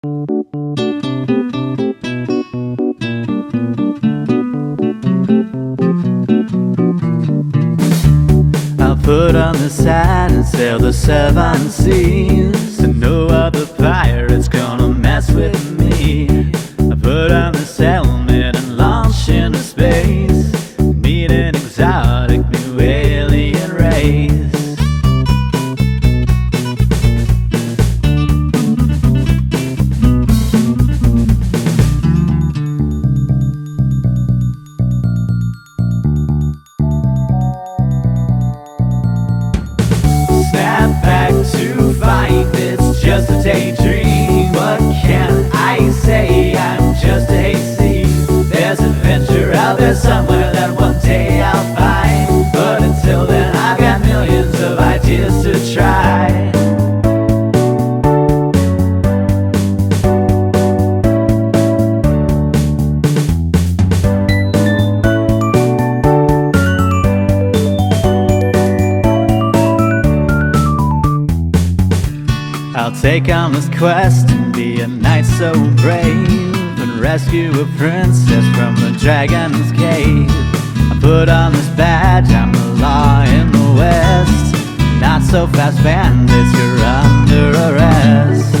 I'll put on the sign and sail the 7 seas, and no other pirate's gonna mess with me. I put on the sailmet and launch into space, meet an exotic new alien race. Snap back to fight, it's just a daydream. What can I say? I'm just a hasty. There's adventure out there somewhere that one day I'll find, but until then I've got millions of ideas to try. I'll take on this quest and be a knight so brave, and rescue a princess from the dragon's cave. I put on this badge, I'm the law in the west. Not so fast bandits, you're under arrest.